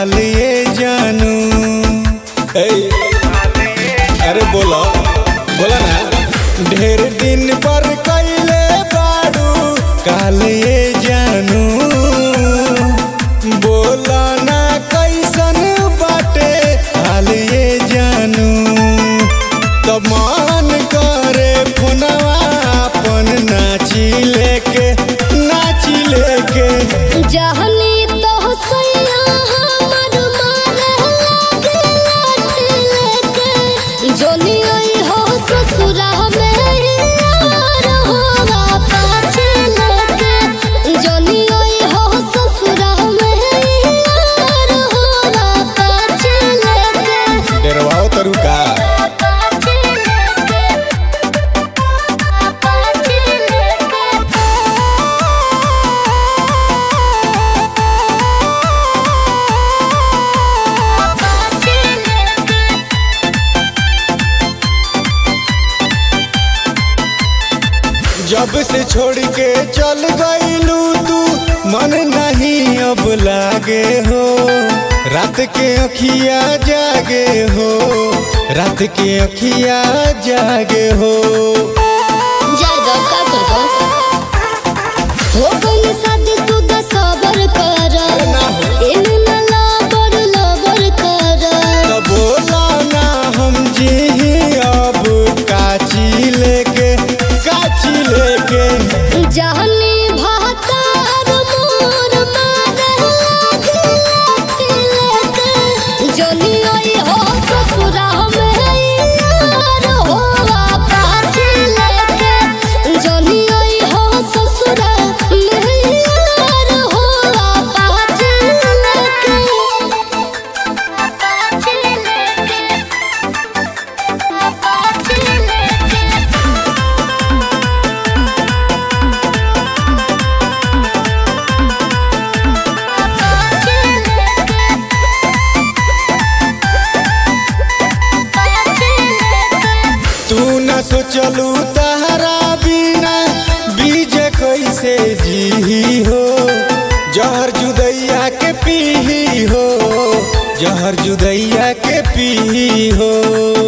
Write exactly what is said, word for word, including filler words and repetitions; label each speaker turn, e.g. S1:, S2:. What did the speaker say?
S1: हाल ये जानू। अरे बोलो बोला ना, ढेर दिन पर कैले बाड़ू काल ये जानू। बोला ना कैसन बाटे हाल ये जानू। तब मन करे फोनवा अपन नाची लेके नाची लेके
S2: जहनी तो सैया हमर मारे लागे लेके जोनी आई हो ससुरा में यार होगा पाछे लेके जोनी आई हो ससुरा में यार होगा पाछे लेके
S1: डरवाओ तरू का जब से छोड़ के चल गईलू तू मन नहीं अब लागे हो। रात के अखिया जागे हो, रात के अखिया जागे हो।
S2: जाएगा का करबो हो गई शादी सुदा सबर कर इन न लबर लबर कर।
S1: तब बोला ना हम जी अब काची लेके काची लेके
S2: जहनी भातार मोर मारे लागे लेके जोनी आई हो ससुरा में यार होगा पाछे लेके जोनी आई हो ससुरा में यार होगा पाछे लेके पाछे लेके पाछे लेके
S1: तू न सोचलू तहरा बिना बीज कैसे जी हो। जहर जुदैया के पी हो, जहर जुदैया के पी हो।